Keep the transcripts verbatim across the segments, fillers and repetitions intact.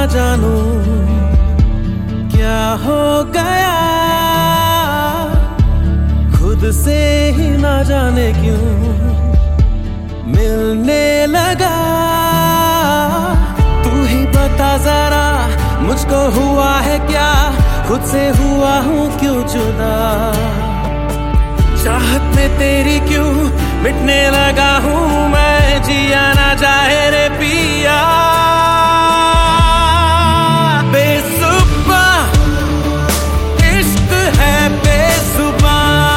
जानू क्या हो गया, खुद से ही ना जाने क्यों मिलने लगा। तू ही बता जरा मुझको हुआ है क्या, खुद से हुआ हूँ क्यों जुदा। चाहत में तेरी क्यों मिटने लगा हूँ मैं, जिया ना जाए रे पिया। बेसुबा इश्क है बेसुबा,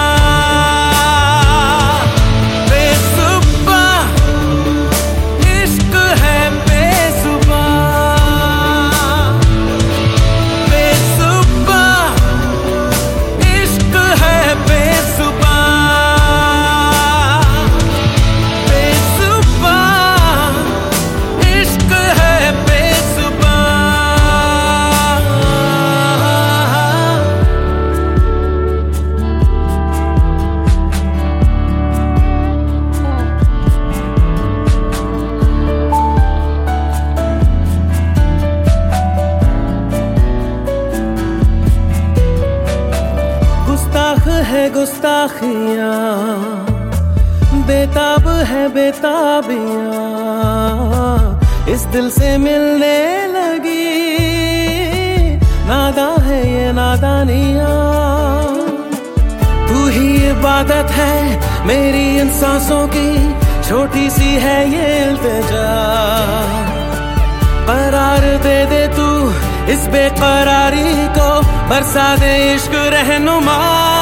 बेसुबा इश्क है बेसुबा, बेसुबा इश्क है बेसुबा, बेसुबा इश्क है बेसुबा। गुस्ताख है गुस्ताखियाँ, बेताब है बेताबियाँ, इस दिल से मिलने लगी। नादा है ये नादानियाँ, तू ही इबादत है मेरी इन सांसों की, छोटी सी है ये इल्तिजा। करार दे दे तू इस बेकरारी को, बरसा दे इश्क रहनुमा।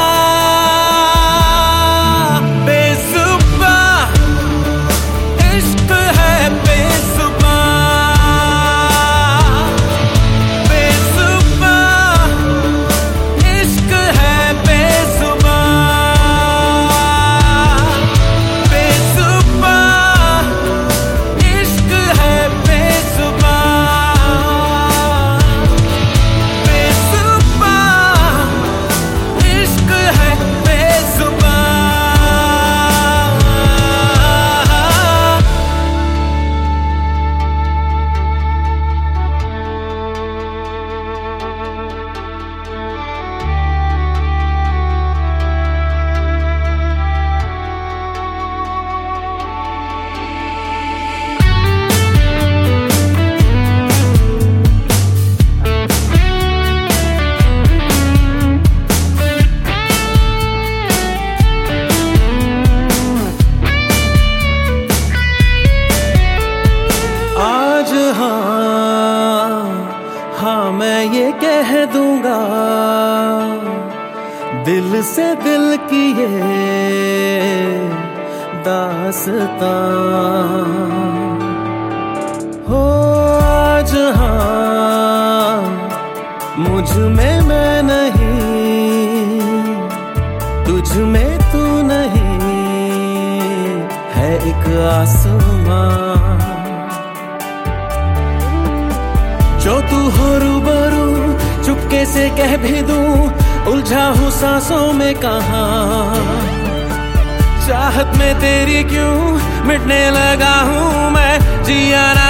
बेसुबा इश्क है बेसुबा, बेसुबा इश्क है बेसुबा, बेसुबा इश्क है बेसुबा, बेसुबा इश्क है बेसुबा। आज हाँ हाँ मैं ये कह दूंगा, दिल से दिल की ये दास्तां हो। आज हाँ मुझ में मैं नहीं, तुझ में तू नहीं, है एक आसमां जो तू हो रूबरू, चुपके से कह भी दूं, उलझा हूँ सांसों में कहाँ। चाहत में तेरी क्यों मिटने लगा हूँ मैं, जिया